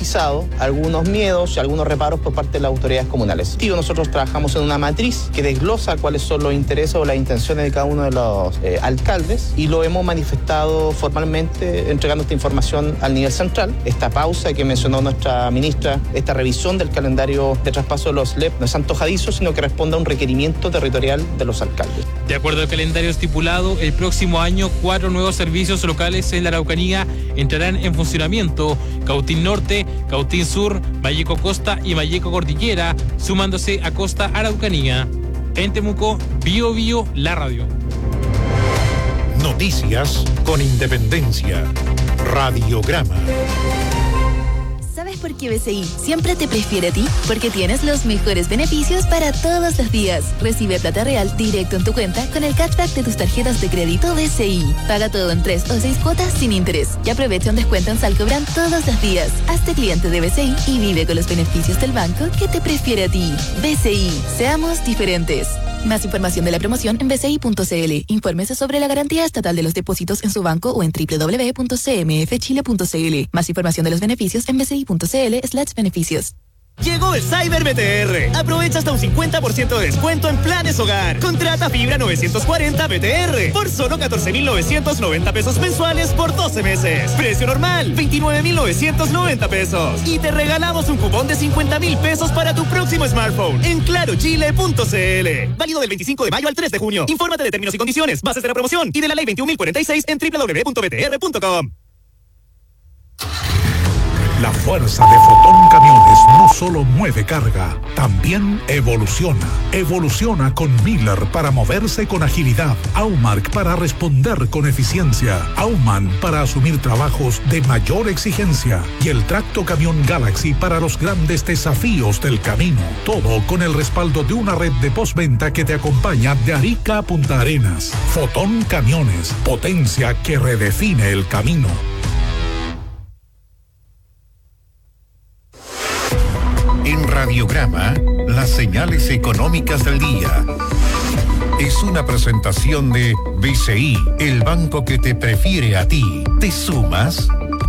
concretizado algunos miedos y algunos reparos por parte de las autoridades comunales. Nosotros trabajamos en una matriz que desglosa cuáles son los intereses o las intenciones de cada uno de los alcaldes y lo hemos manifestado formalmente entregando esta información al nivel central. Esta pausa que mencionó nuestra ministra, esta revisión del calendario de traspaso de los LEP no es antojadizo, sino que responde a un requerimiento territorial de los alcaldes. De acuerdo al calendario estipulado, el próximo año 4 nuevos servicios locales en la Araucanía entrarán en funcionamiento: Cautín Norte, Cautín Sur, Malleco Costa y Malleco Cordillera, sumándose a Costa Araucanía. En Temuco, Bio Bio, la radio. Noticias con independencia. Radiograma. ¿Sabes por qué BCI siempre te prefiere a ti? Porque tienes los mejores beneficios para todos los días. Recibe plata real directo en tu cuenta con el cashback de tus tarjetas de crédito BCI. Paga todo en 3 o 6 cuotas sin interés y aprovecha un descuento en Salcobran todos los días. Hazte cliente de BCI y vive con los beneficios del banco que te prefiere a ti. BCI, seamos diferentes. Más información de la promoción en bci.cl. Infórmese sobre la garantía estatal de los depósitos en su banco o en www.cmfchile.cl. Más información de los beneficios en bci.cl/beneficios. Llegó el Cyber BTR. Aprovecha hasta un 50% de descuento en planes hogar. Contrata fibra 940 BTR por solo 14,990 pesos mensuales por 12 meses. Precio normal, 29,990 pesos. Y te regalamos un cupón de 50,000 pesos para tu próximo smartphone en clarochile.cl. Válido del 25 de mayo al 3 de junio. Infórmate de términos y condiciones, bases de la promoción y de la ley 21.046 en www.btr.com. La fuerza de Fotón Camiones no solo mueve carga, también evoluciona. Evoluciona con Miller para moverse con agilidad, Aumark para responder con eficiencia, Aumann para asumir trabajos de mayor exigencia y el Tracto Camión Galaxy para los grandes desafíos del camino. Todo con el respaldo de una red de postventa que te acompaña de Arica a Punta Arenas. Fotón Camiones, potencia que redefine el camino. En Radiograma, las señales económicas del día. Es una presentación de BCI, el banco que te prefiere a ti. ¿Te sumas?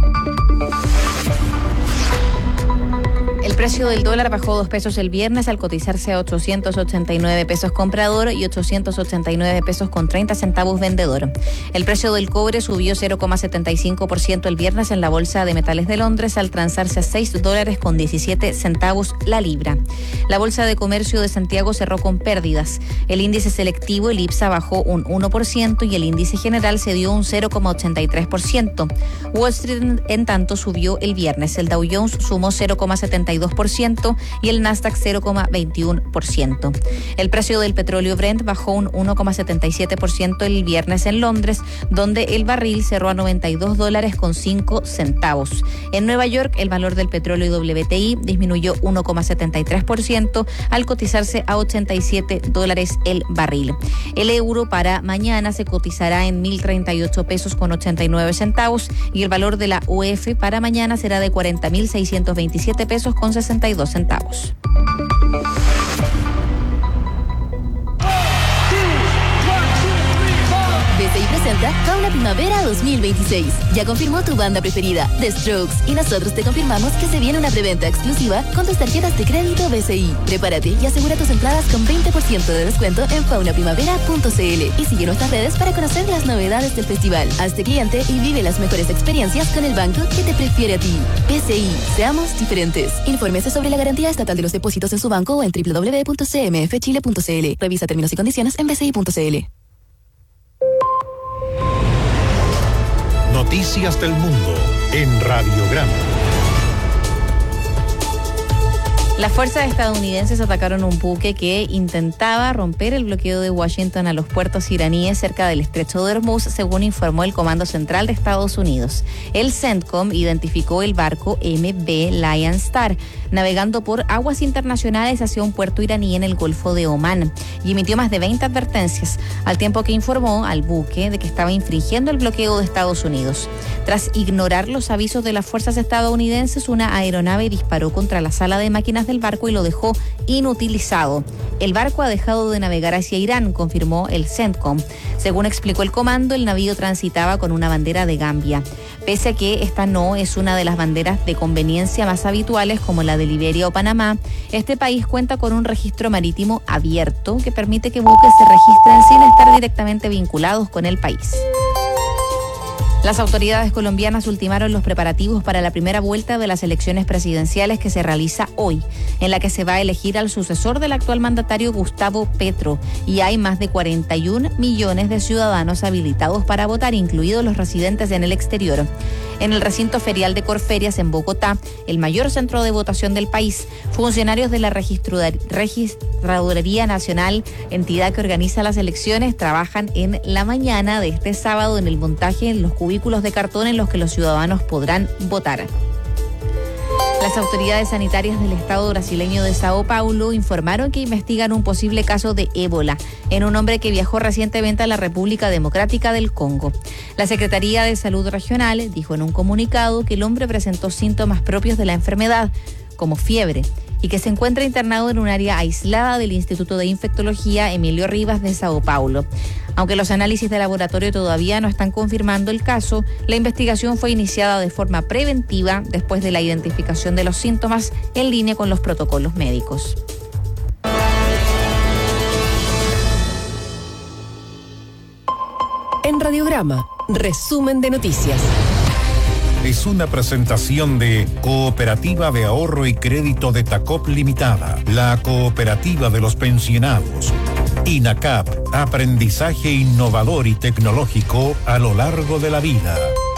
El precio del dólar bajó 2 pesos el viernes al cotizarse a 889 pesos comprador y 889 pesos con 30 centavos vendedor. El precio del cobre subió 0,75% el viernes en la Bolsa de Metales de Londres al transarse a $6 con 17 centavos la libra. La Bolsa de Comercio de Santiago cerró con pérdidas. El índice selectivo, el IPSA, bajó un 1% y el índice general cedió un 0,83%. Wall Street, en tanto, subió el viernes. El Dow Jones sumó 0,72% y el Nasdaq 0,21%. El precio del petróleo Brent bajó un 1,77% el viernes en Londres, donde el barril cerró a $92 con 5 centavos. En Nueva York, el valor del petróleo WTI disminuyó 1,73% al cotizarse a $87 el barril. El euro para mañana se cotizará en 1.038 pesos con 89 centavos y el valor de la UF para mañana será de 40.627 pesos con 62 centavos. BCI presenta Fauna Primavera 2026. Ya confirmó tu banda preferida, The Strokes, y nosotros te confirmamos que se viene una preventa exclusiva con tus tarjetas de crédito BCI. Prepárate y asegura tus entradas con 20% de descuento en faunaprimavera.cl y sigue nuestras redes para conocer las novedades del festival. Hazte cliente y vive las mejores experiencias con el banco que te prefiere a ti. BCI, seamos diferentes. Infórmese sobre la garantía estatal de los depósitos en su banco o en www.cmfchile.cl. Revisa términos y condiciones en bci.cl. Noticias del mundo en Radiograma. Las fuerzas estadounidenses atacaron un buque que intentaba romper el bloqueo de Washington a los puertos iraníes cerca del estrecho de Hormuz, según informó el Comando Central de Estados Unidos. El CENTCOM identificó el barco MV Lion Star, navegando por aguas internacionales hacia un puerto iraní en el Golfo de Omán, y emitió más de 20 advertencias, al tiempo que informó al buque de que estaba infringiendo el bloqueo de Estados Unidos. Tras ignorar los avisos de las fuerzas estadounidenses, una aeronave disparó contra la sala de máquinas del el barco y lo dejó inutilizado. El barco ha dejado de navegar hacia Irán, confirmó el CENTCOM. Según explicó el comando, el navío transitaba con una bandera de Gambia. Pese a que esta no es una de las banderas de conveniencia más habituales como la de Liberia o Panamá, este país cuenta con un registro marítimo abierto que permite que buques se registren sin estar directamente vinculados con el país. Las autoridades colombianas ultimaron los preparativos para la primera vuelta de las elecciones presidenciales que se realiza hoy, en la que se va a elegir al sucesor del actual mandatario Gustavo Petro, y hay más de 41 millones de ciudadanos habilitados para votar, incluidos los residentes en el exterior. En el recinto ferial de Corferias en Bogotá, el mayor centro de votación del país, funcionarios de la Registraduría Nacional, entidad que organiza las elecciones, trabajan en la mañana de este sábado en el montaje en los cubículos de cartón en los que los ciudadanos podrán votar. Las autoridades sanitarias del estado brasileño de Sao Paulo informaron que investigan un posible caso de ébola en un hombre que viajó recientemente a la República Democrática del Congo. La Secretaría de Salud Regional dijo en un comunicado que el hombre presentó síntomas propios de la enfermedad, como fiebre, y que se encuentra internado en un área aislada del Instituto de Infectología Emilio Rivas de Sao Paulo. Aunque los análisis de laboratorio todavía no están confirmando el caso, la investigación fue iniciada de forma preventiva después de la identificación de los síntomas en línea con los protocolos médicos. En Radiograma, resumen de noticias. Es una presentación de Cooperativa de Ahorro y Crédito de Tacop Limitada, la cooperativa de los pensionados. INACAP, aprendizaje innovador y tecnológico a lo largo de la vida.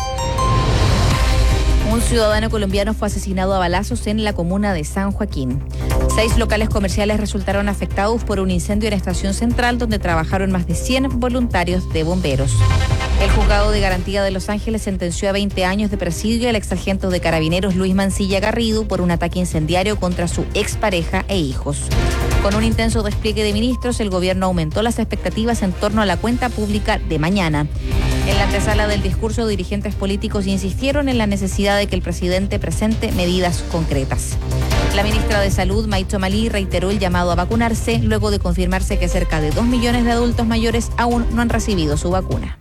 Un ciudadano colombiano fue asesinado a balazos en la comuna de San Joaquín. 6 locales comerciales resultaron afectados por un incendio en Estación Central, donde trabajaron más de 100 voluntarios de bomberos. El juzgado de garantía de Los Ángeles sentenció a 20 años de presidio al exsargento de carabineros Luis Mancilla Garrido por un ataque incendiario contra su expareja e hijos. Con un intenso despliegue de ministros, el gobierno aumentó las expectativas en torno a la cuenta pública de mañana. En la antesala del discurso, dirigentes políticos insistieron en la necesidad de que el presidente presente medidas concretas. La ministra de Salud, Maicho Malí, reiteró el llamado a vacunarse luego de confirmarse que cerca de 2 millones de adultos mayores aún no han recibido su vacuna.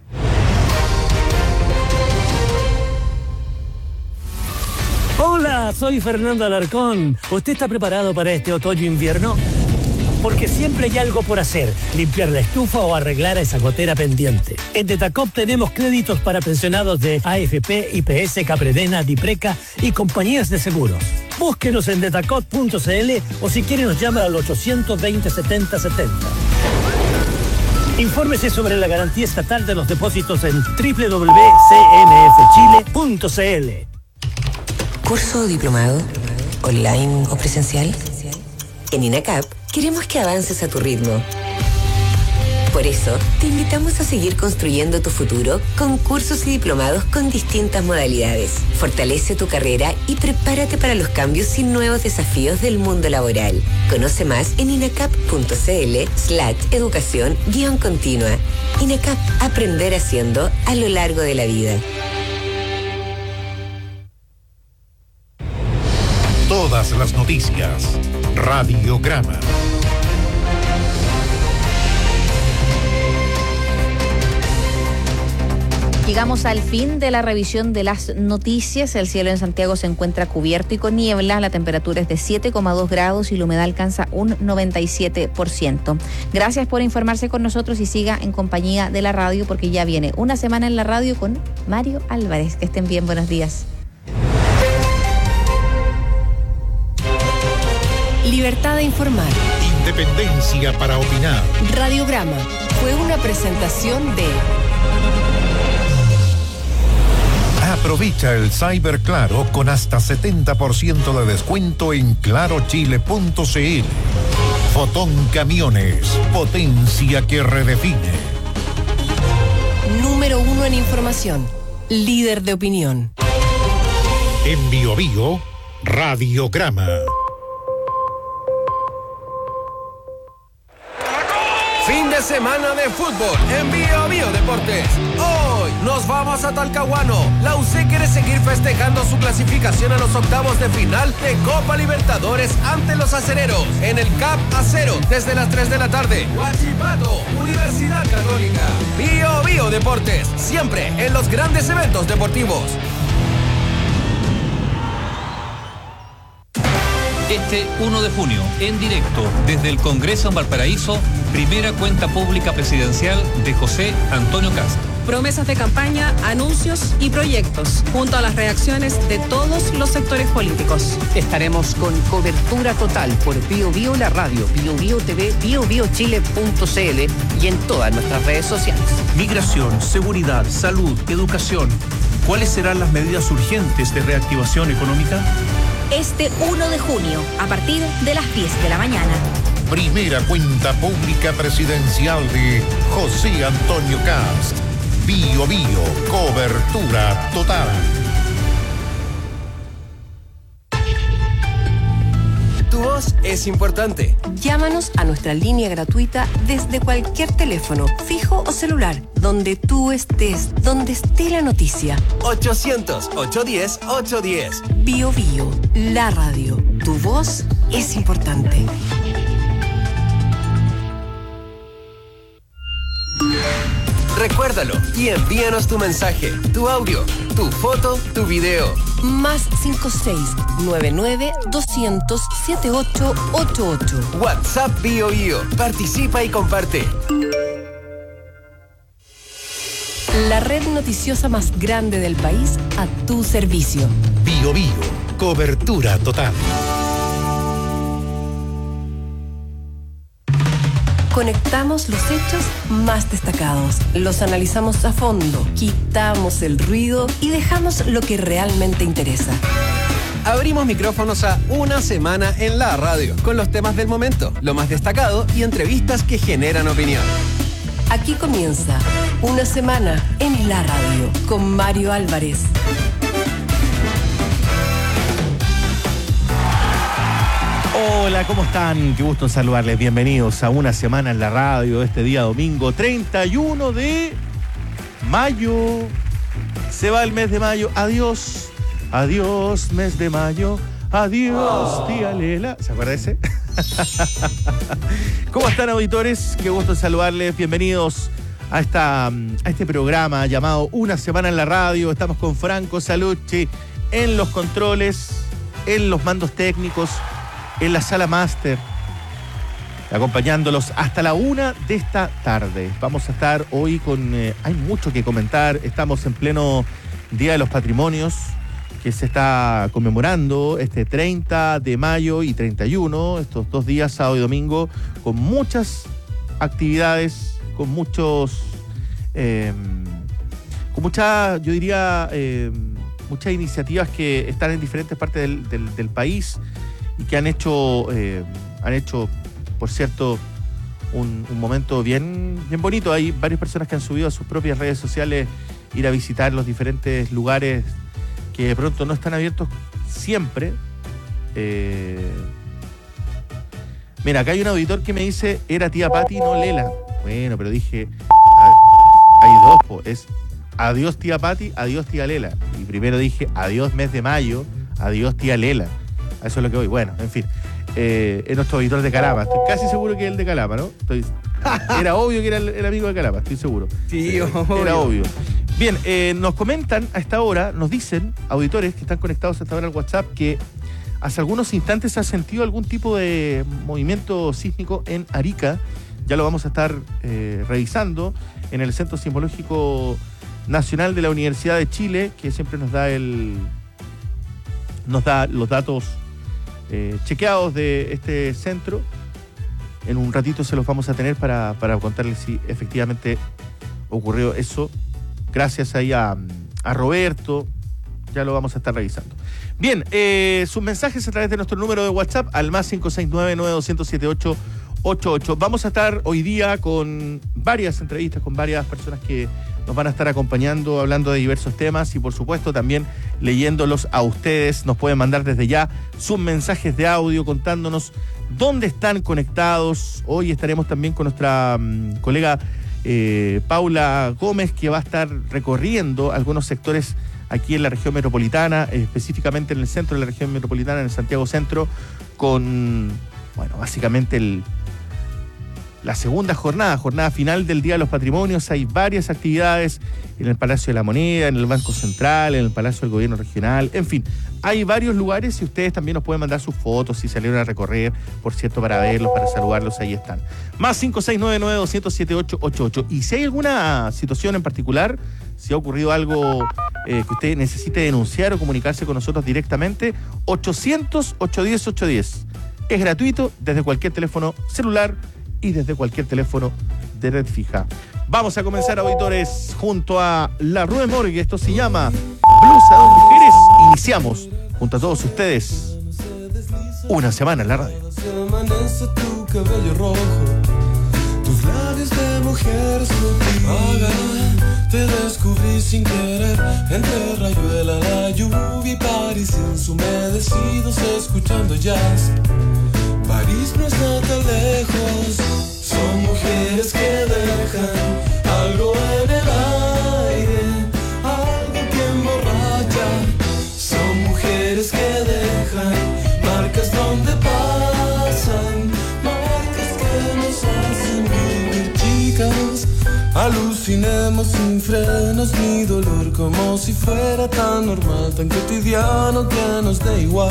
Hola, soy Fernando Alarcón. ¿Usted está preparado para este otoño-invierno? Porque siempre hay algo por hacer, limpiar la estufa o arreglar esa gotera pendiente. En Detacop tenemos créditos para pensionados de AFP, IPS, Capredena, Dipreca y compañías de seguros. Búsquenos en detacop.cl o si quiere nos llama al 820-7070. Infórmese sobre la garantía estatal de los depósitos en www.cnfchile.cl. ¿Curso o diplomado? ¿Online o presencial? En INACAP queremos que avances a tu ritmo. Por eso, te invitamos a seguir construyendo tu futuro con cursos y diplomados con distintas modalidades. Fortalece tu carrera y prepárate para los cambios y nuevos desafíos del mundo laboral. Conoce más en inacap.cl/educación-continua. INACAP, aprender haciendo a lo largo de la vida. Todas las noticias. Radiograma. Llegamos al fin de la revisión de las noticias. El cielo en Santiago se encuentra cubierto y con niebla. La temperatura es de 7,2 grados y la humedad alcanza un 97%. Gracias por informarse con nosotros y siga en compañía de la radio porque ya viene una semana en la radio con Mario Álvarez. Que estén bien, buenos días. Libertad de informar. Independencia para opinar. Radiograma fue una presentación de... Aprovecha el Cyber Claro con hasta 70% de descuento en clarochile.cl. Fotón Camiones, potencia que redefine. Número 1 en información, líder de opinión. En Bio Bio, Radiograma. Fin de semana de fútbol en Bio Bio Deportes. Hoy nos vamos a Talcahuano. La UC quiere seguir festejando su clasificación a los octavos de final de Copa Libertadores ante los acereros en el CAP Acero desde las 3 de la tarde. Huachipato, Universidad Católica. Bio Bio Deportes, siempre en los grandes eventos deportivos. Este 1 de junio, en directo, desde el Congreso en Valparaíso, primera cuenta pública presidencial de José Antonio Kast. Promesas de campaña, anuncios y proyectos, junto a las reacciones de todos los sectores políticos. Estaremos con cobertura total por Bio Bio la radio, Bio Bio TV, biobiochile.cl y en todas nuestras redes sociales. Migración, seguridad, salud, educación. ¿Cuáles serán las medidas urgentes de reactivación económica? Este 1 de junio, a partir de las 10 de la mañana. Primera cuenta pública presidencial de José Antonio Kast. Bio Bio, cobertura total. Tu voz es importante. Llámanos a nuestra línea gratuita desde cualquier teléfono, fijo o celular, donde tú estés, donde esté la noticia. 800-810-810. Bio Bio, la radio. Tu voz es importante. Recuérdalo y envíanos tu mensaje, tu audio, tu foto, tu video. Más 56-99-200-7888. WhatsApp Bio Bio. Participa y comparte. La red noticiosa más grande del país a tu servicio. Bio Bio, cobertura total. Conectamos los hechos más destacados, los analizamos a fondo, quitamos el ruido y dejamos lo que realmente interesa. Abrimos micrófonos a Una Semana en la Radio, con los temas del momento, lo más destacado y entrevistas que generan opinión. Aquí comienza Una Semana en la Radio, con Mario Álvarez. Hola, ¿cómo están? Qué gusto saludarles. Bienvenidos a Una Semana en la Radio, este día domingo 31 de mayo. Se va el mes de mayo. Adiós, adiós, mes de mayo. Adiós, tía Lela. ¿Se acuerda ese? ¿Cómo están, auditores? Qué gusto saludarles. Bienvenidos a este programa llamado Una Semana en la Radio. Estamos con Franco Salucci en los controles, en los mandos técnicos, en la sala máster, acompañándolos hasta la 1 de esta tarde. Vamos a estar hoy con... hay mucho que comentar. Estamos en pleno Día de los Patrimonios, que se está conmemorando este 30 de mayo y 31, estos 2 días, sábado y domingo, con muchas actividades, con muchos... con muchas, yo diría, muchas iniciativas que están en diferentes partes del país, y que han hecho, por cierto, un momento bien bonito. Hay varias personas que han subido a sus propias redes sociales ir a visitar los diferentes lugares que de pronto no están abiertos siempre. Mira, acá hay un auditor que me dice, era tía Pati, no Lela. Bueno, pero dije, hay dos, es adiós tía Pati, adiós tía Lela. Y primero dije, adiós mes de mayo, adiós tía Lela. Eso es lo que voy. Bueno, en fin. Es nuestro auditor de Calama. Estoy casi seguro que es el de Calama, ¿no? Era obvio que era el amigo de Calama, estoy seguro. Sí, obvio. Era obvio. Bien, nos comentan a esta hora, nos dicen, auditores que están conectados a esta hora al WhatsApp, que hace algunos instantes se ha sentido algún tipo de movimiento sísmico en Arica. Ya lo vamos a estar revisando en el Centro Sismológico Nacional de la Universidad de Chile, que siempre nos da los datos chequeados de este centro. En un ratito se los vamos a tener para contarles si efectivamente ocurrió eso. Gracias ahí a Roberto, ya lo vamos a estar revisando. Bien, sus mensajes a través de nuestro número de WhatsApp al más 569-9200-7888. Vamos a estar hoy día con varias entrevistas, con varias personas que nos van a estar acompañando, hablando de diversos temas y por supuesto también leyéndolos a ustedes. Nos pueden mandar desde ya sus mensajes de audio contándonos dónde están conectados. Hoy estaremos también con nuestra colega Paula Gómez, que va a estar recorriendo algunos sectores aquí en la región metropolitana, específicamente en el centro de la región metropolitana, en el Santiago Centro, con, bueno, básicamente la segunda jornada final del Día de los Patrimonios. Hay varias actividades en el Palacio de la Moneda, en el Banco Central, en el Palacio del Gobierno Regional, en fin, hay varios lugares y ustedes también nos pueden mandar sus fotos si salieron a recorrer, por cierto, para verlos, para saludarlos, ahí están. Más 56992007888. Y si hay alguna situación en particular, si ha ocurrido algo que usted necesite denunciar o comunicarse con nosotros directamente, 800-810-810. Es gratuito desde cualquier teléfono celular y desde cualquier teléfono de red fija. Vamos a comenzar, auditores, junto a la Rue Morgue. Esto se llama Blues a dos mujeres. Iniciamos junto a todos ustedes una semana en la radio. Amanece tu cabello rojo, tus labios de mujer sutil. Te descubrí sin querer, entre rayuela, la lluvia y París ensumedecidos escuchando jazz. París no está tan lejos, son mujeres que dejan algo en el aire, algo que emborracha. Son mujeres que dejan marcas donde pasan, marcas que nos hacen vivir. Chicas, alucinemos sin frenos ni dolor, como si fuera tan normal, tan cotidiano que nos dé igual.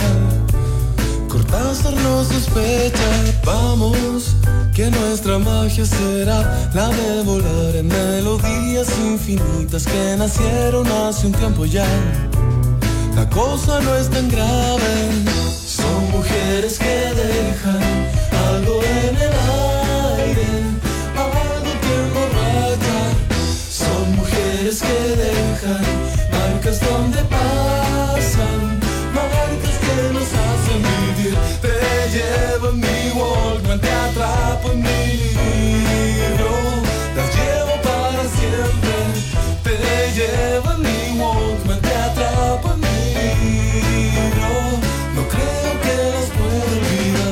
Cortázar nos sospecha, vamos, que nuestra magia será la de volar en melodías infinitas que nacieron hace un tiempo ya. La cosa no es tan grave, son mujeres que dejan algo en el aire, algo que emborracha. Son mujeres que dejan marcas donde pasan, marcas que nos hacen vivir. Te llevo en mi Walkman, te atrapo en mi libro, las llevo para siempre. Te llevo en mi Walkman, te atrapo en mi libro, no creo que las pueda olvidar.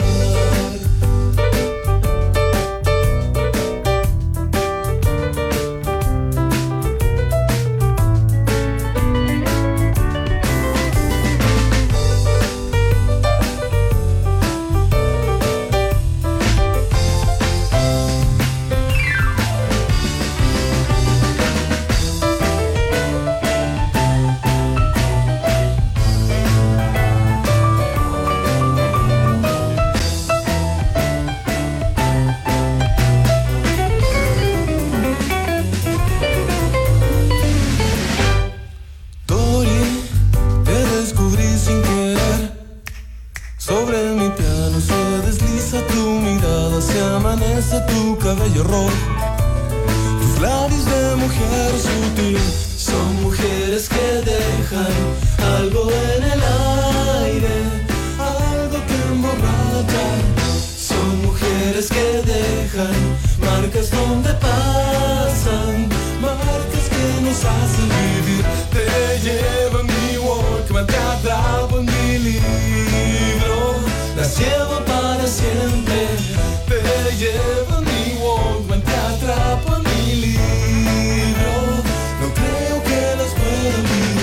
Tu cabello rojo, tus labios de mujer sutil. Son mujeres que dejan algo en el aire, algo que emborracha. Son mujeres que dejan marcas donde pasan, marcas que nos hacen vivir. Te llevo en mi Walkman, te atrapo en mi libro, las llevo para siempre. Te llevo en mi Walkman, te atrapo en mi libro, no creo que las pueda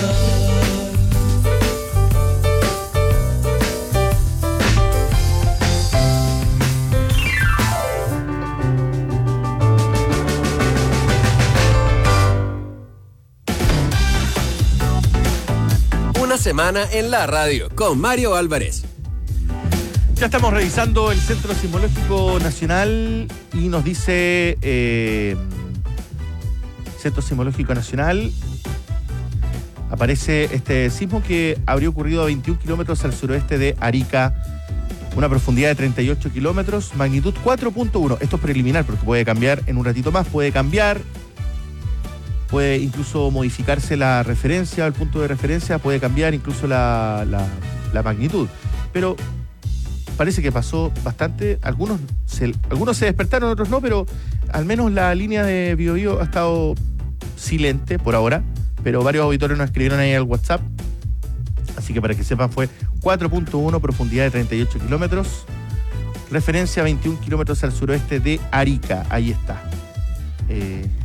olvidar. Una semana en la radio con Mario Álvarez. Ya estamos revisando el Centro Sismológico Nacional y nos dice Centro Sismológico Nacional, aparece este sismo que habría ocurrido a 21 kilómetros al suroeste de Arica, una profundidad de 38 kilómetros, magnitud 4.1. Esto es preliminar porque puede cambiar en un ratito más, puede incluso modificarse la referencia, el punto de referencia, puede cambiar incluso la magnitud. Pero parece que pasó bastante, algunos se despertaron, otros no, pero al menos la línea de Biobío ha estado silente por ahora, pero varios auditores nos escribieron ahí al WhatsApp, así que para que sepan fue 4.1, profundidad de 38 kilómetros, referencia a 21 kilómetros al suroeste de Arica, ahí está.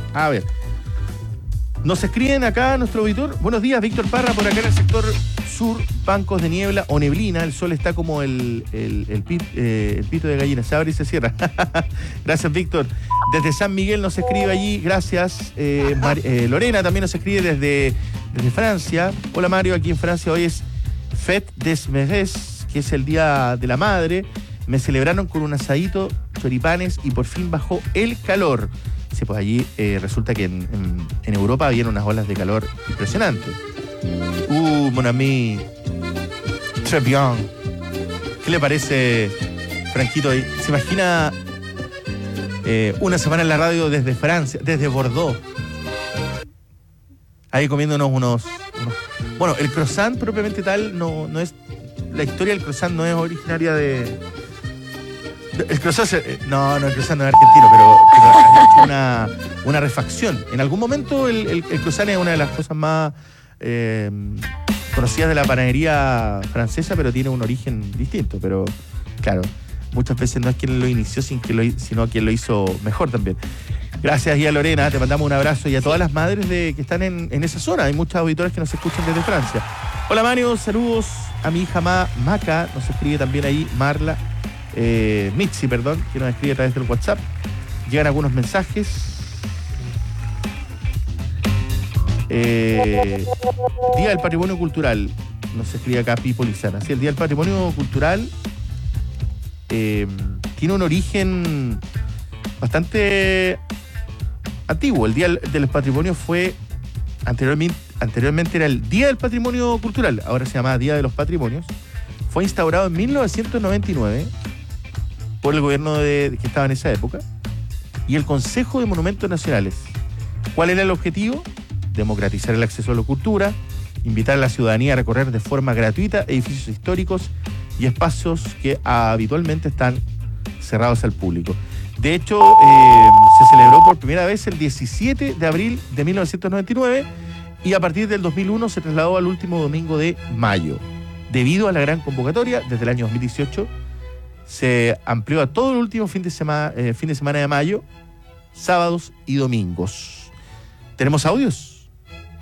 A ver. Nos escriben acá nuestro auditor. Buenos días, Víctor Parra, por acá en el sector sur, bancos de niebla o neblina. El sol está como el pito de gallina, se abre y se cierra. Gracias, Víctor. Desde San Miguel nos escribe allí. Gracias. Lorena también nos escribe desde Francia. Hola, Mario, aquí en Francia hoy es Fête des Mères, que es el Día de la Madre. Me celebraron con un asadito, choripanes y por fin bajó el calor. Sí, pues allí resulta que en Europa habían unas olas de calor impresionantes. Mon ami, très bien. ¿Qué le parece, Franquito? ¿Se imagina una semana en la radio desde Francia, desde Bordeaux? Ahí comiéndonos unos... Bueno, el croissant propiamente tal no es... La historia del croissant no es originaria de... El croissant... No, el croissant no es argentino, pero ha hecho una refacción. En algún momento el croissant es una de las cosas más conocidas de la panadería francesa, pero tiene un origen distinto. Pero, claro, muchas veces no es quien lo inició, sino quien lo hizo mejor también. Gracias, y a Lorena, te mandamos un abrazo, y a todas las madres que están en esa zona. Hay muchas auditoras que nos escuchan desde Francia. Hola, Mario, saludos a mi hija Maca, nos escribe también ahí Marla, Mitzi, perdón, que nos escribe a través del WhatsApp. Llegan algunos mensajes. Día del Patrimonio Cultural, nos escribe acá Pipo Lizana. Sí, el Día del Patrimonio Cultural tiene un origen bastante antiguo. El Día del Patrimonio fue anteriormente era el Día del Patrimonio Cultural, ahora se llama Día de los Patrimonios. Fue instaurado en 1999 por el gobierno que estaba en esa época y el Consejo de Monumentos Nacionales. ¿Cuál era el objetivo? Democratizar el acceso a la cultura, invitar a la ciudadanía a recorrer de forma gratuita edificios históricos y espacios que habitualmente están cerrados al público. De hecho, se celebró por primera vez el 17 de abril de 1999 y a partir del 2001 se trasladó al último domingo de mayo. Debido a la gran convocatoria, desde el año 2018 se amplió a todo el último fin de semana de mayo, sábados y domingos. ¿Tenemos audios?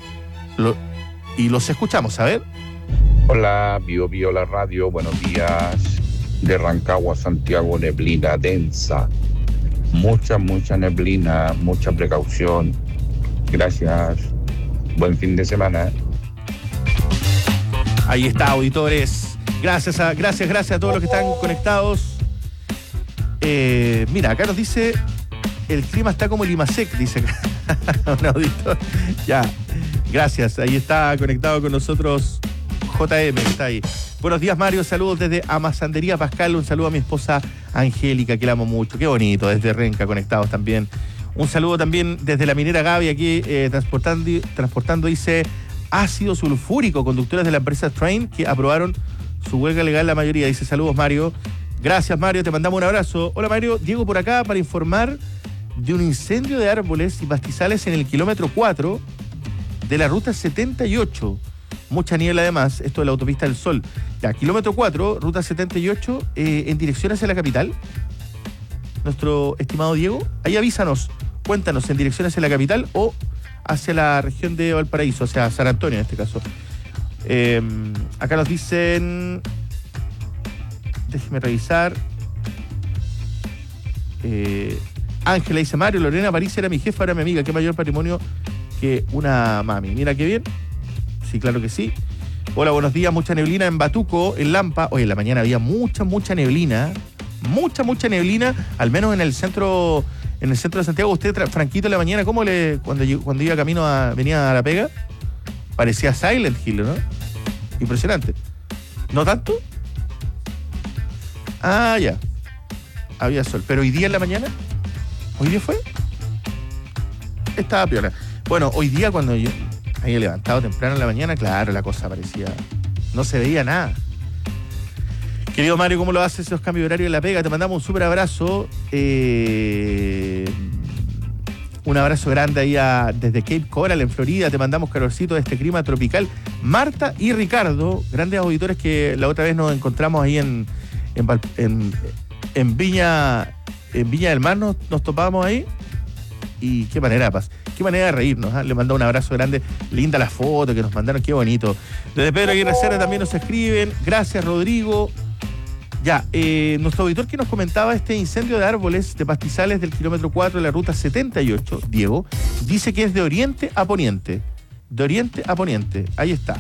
Y los escuchamos, a ver. Hola, Bio la radio, buenos días. De Rancagua, Santiago, neblina densa. Mucha neblina, mucha precaución. Gracias. Buen fin de semana. Ahí está, auditores. Gracias a todos los que están conectados. Mira, acá nos dice, el clima está como el Imasec, dice un auditor. Ya, gracias. Ahí está conectado con nosotros JM, que está ahí. Buenos días, Mario. Saludos desde Amazandería Pascal. Un saludo a mi esposa Angélica, que la amo mucho. Qué bonito, desde Renca conectados también. Un saludo también desde la minera Gaby, aquí transportando, dice, ácido sulfúrico. Conductores de la empresa Train que aprobaron su huelga legal la mayoría. Dice, saludos, Mario. Gracias, Mario. Te mandamos un abrazo. Hola, Mario. Diego por acá para informar de un incendio de árboles y pastizales en el kilómetro 4 de la ruta 78. Mucha niebla además, esto de la autopista del Sol. Ya, kilómetro 4, ruta 78, en dirección hacia la capital. Nuestro estimado Diego, ahí avísanos, cuéntanos, en dirección hacia la capital o hacia la región de Valparaíso, o sea, San Antonio en este caso. Acá nos dicen, déjeme revisar. Ángela dice, Mario, Lorena París era mi jefa, era mi amiga, qué mayor patrimonio que una mami. Mira qué bien. Sí, claro que sí. Hola, buenos días. Mucha neblina en Batuco, en Lampa. Hoy en la mañana había mucha neblina. Mucha neblina, al menos en el centro de Santiago. Usted, Franquito, en la mañana, ¿cómo cuando iba venía a la pega? Parecía Silent Hill, ¿no? Impresionante. ¿No tanto? Ah, ya. Había sol. Pero hoy día en la mañana, ¿hoy día fue? Estaba piola. Bueno, hoy día cuando yo había levantado temprano en la mañana, claro, la cosa parecía... No se veía nada. Querido Mario, ¿cómo lo haces esos cambios de horario en la pega? Te mandamos un súper abrazo. Un abrazo grande ahí desde Cape Coral, en Florida. Te mandamos calorcito de este clima tropical. Marta y Ricardo, grandes auditores que la otra vez nos encontramos ahí en Viña del Mar, nos topábamos ahí. y qué manera de reírnos. Le mandó un abrazo grande. Linda la foto que nos mandaron, qué bonito. Desde Pedro Aguirre Cerda también nos escriben. Gracias, Rodrigo. Ya, nuestro auditor que nos comentaba este incendio de árboles de pastizales del kilómetro 4 de la ruta 78, Diego, dice que es de oriente a poniente. De oriente a poniente. Ahí está.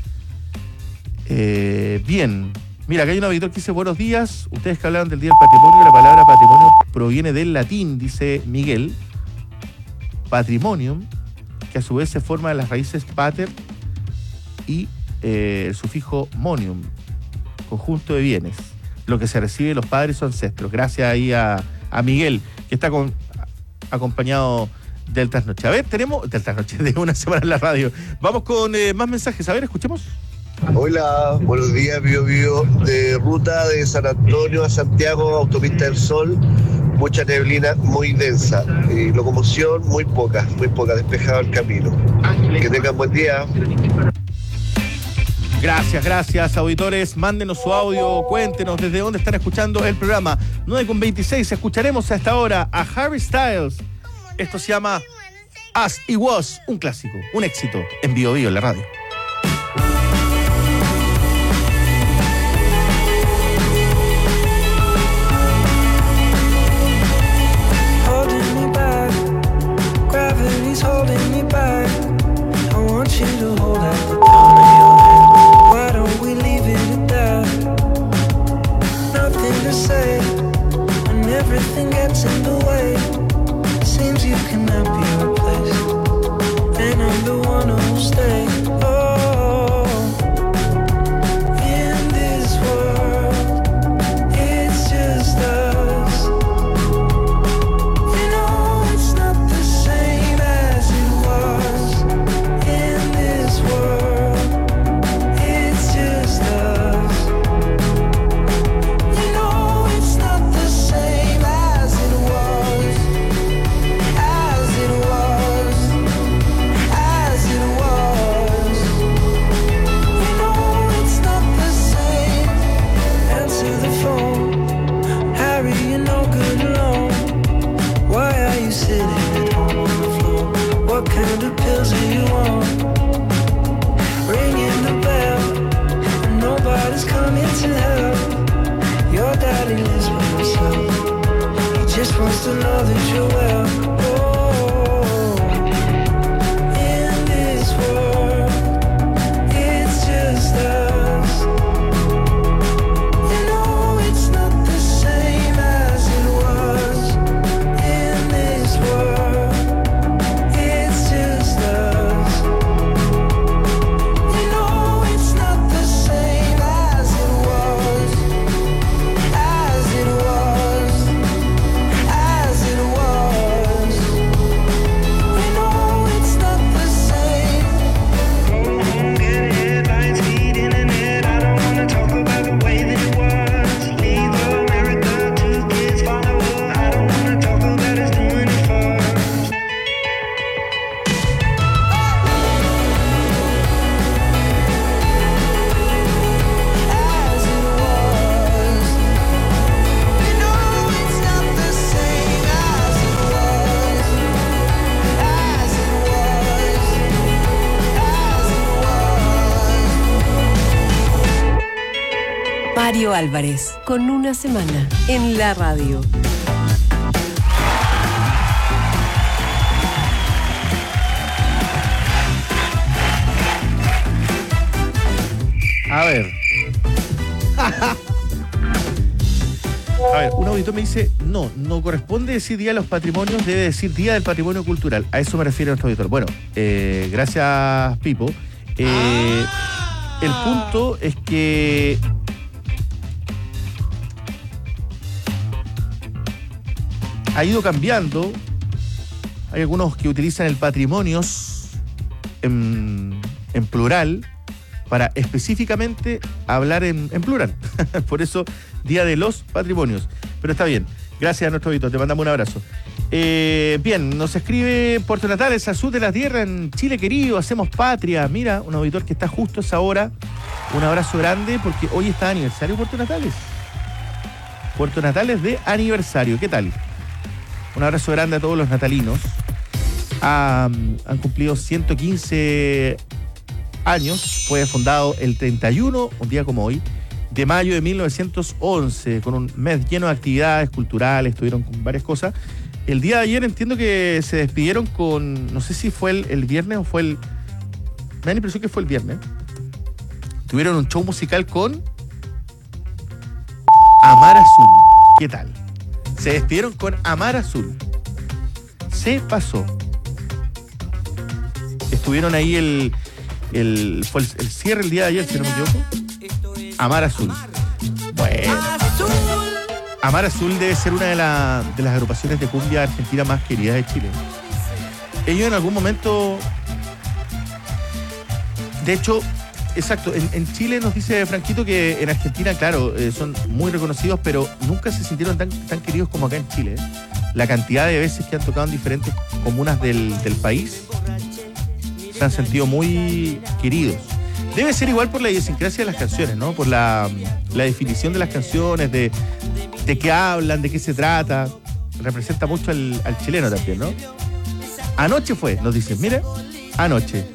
Bien. Mira, acá hay un auditor que dice: buenos días. Ustedes que hablaban del Día del Patrimonio, la palabra patrimonio proviene del latín, dice Miguel. Patrimonium, que a su vez se forma de las raíces pater y el sufijo monium, conjunto de bienes, lo que se recibe de los padres o ancestros. Gracias ahí a Miguel, que está acompañado del Trasnoche. A ver, tenemos del Trasnoche de una semana en la radio. Vamos con más mensajes. A ver, escuchemos. Hola, buenos días, Bio de ruta de San Antonio a Santiago, autopista del Sol, mucha neblina muy densa y locomoción muy poca, despejado el camino. Que tengan buen día. Gracias, auditores. Mándenos su audio, cuéntenos desde dónde están escuchando el programa. 9:26, escucharemos a esta hora a Harry Styles. Esto se llama As It Was, un clásico, un éxito en Bio en la radio. Holding me back. I want you to hold out the palm of your hand. Why don't we leave it at that? Nothing to say, and everything gets in the way. Seems you cannot be replaced, and I'm the one who'll stay. Oh, in this world, it's just us. You know it's not the same as it was. In this world, it's just us. You know it's not the same as it was. As it was. As it was. You know it's not the same. Answer the phone. Harry, you're no good alone. Why are you sitting at home on the floor? What kind of pills are you on? Ringing the bell, and nobody's coming to help. Your daddy lives by himself. He just wants to know that you're well. Oh, in this world, it's just us. You know it's not the same as it was. In this world, it's just us. You know it's not the same as it was. As it was. As it was. You know it's not the same. Go home, get headlines, feed internet. I don't wanna talk about the way that it was. Leave America, 2 kids follow her. I don't wanna talk about us doing it first. As it was. You know it's not the same as it was. As it was. As it was. Mario Álvarez, con una semana en la radio. A ver. A ver, un auditor me dice: no corresponde decir Día de los Patrimonios, debe decir Día del Patrimonio Cultural. A eso me refiere nuestro auditor. Bueno, gracias, Pipo. El punto es que ha ido cambiando. Hay algunos que utilizan el patrimonios en plural para específicamente hablar en plural. Por eso, Día de los Patrimonios. Pero está bien. Gracias a nuestro auditor. Te mandamos un abrazo. Bien, nos escribe Puerto Natales, al sur de la tierra, en Chile querido, hacemos patria. Mira, un auditor que está justo a esa hora. Un abrazo grande porque hoy está de aniversario Puerto Natales. Puerto Natales de aniversario. ¿Qué tal? Un abrazo grande a todos los natalinos. han cumplido 115 años. Fue fundado el 31, un día como hoy, de mayo de 1911, con un mes lleno de actividades culturales, estuvieron con varias cosas. El día de ayer entiendo que se despidieron con, no sé si fue el viernes o fue el... Me da la impresión que fue el viernes. Tuvieron un show musical con Amar Azul. ¿Qué tal? Se despidieron con Amar Azul. Se pasó. Estuvieron ahí fue el cierre el día de ayer, si no me equivoco. Amar Azul. Bueno. Amar Azul debe ser una de las agrupaciones de cumbia argentina más queridas de Chile. Ellos en algún momento... De hecho, exacto, en Chile nos dice Franquito que en Argentina, claro, son muy reconocidos, pero nunca se sintieron tan queridos como acá en Chile. La cantidad de veces que han tocado en diferentes comunas del país se han sentido muy queridos. Debe ser igual por la idiosincrasia de las canciones, ¿no? Por la definición de las canciones, de qué hablan, de qué se trata. Representa mucho al chileno también, ¿no? Anoche fue, nos dicen, mira, anoche.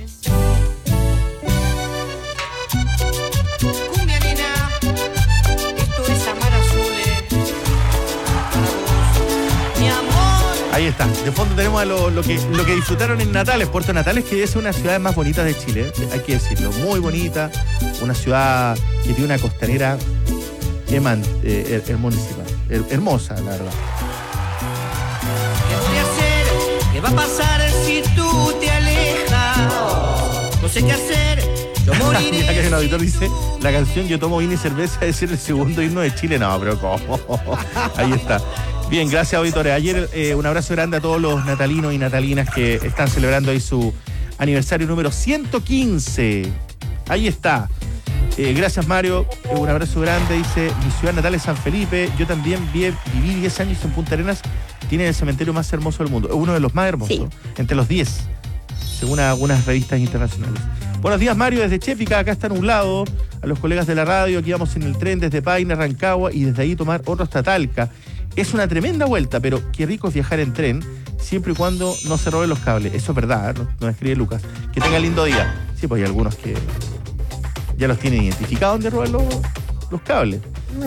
Ahí está. De fondo tenemos a lo que disfrutaron en Natales. Puerto Natales, que es una de las ciudades más bonitas de Chile, hay que decirlo. Muy bonita. Una ciudad que tiene una costanera hermosísima. Hermosa, la verdad. ¿Qué voy a hacer? ¿Qué va a pasar si tú te alejas? No sé qué hacer. Yo moriré. Mira que un auditor dice, la canción Yo tomo vino y cerveza es el segundo himno de Chile. No, pero ¿cómo? Ahí está. Bien, gracias, auditores. Ayer un abrazo grande a todos los natalinos y natalinas que están celebrando ahí su aniversario número 115. Ahí está. Gracias, Mario. Un abrazo grande. Dice, mi ciudad natal es San Felipe. Yo también viví 10 años en Punta Arenas. Tiene el cementerio más hermoso del mundo. Uno de los más hermosos. Sí. Entre los 10, según algunas revistas internacionales. Buenos días, Mario, desde Chépica. Acá está nublado. A los colegas de la radio, aquí vamos en el tren desde Paine, Rancagua, y desde ahí tomar otro hasta Talca. Es una tremenda vuelta, pero qué rico es viajar en tren, siempre y cuando no se roben los cables. Eso es verdad, ¿no? Nos escribe Lucas. Que tenga lindo día. Sí, pues hay algunos que ya los tienen identificados donde roban los cables.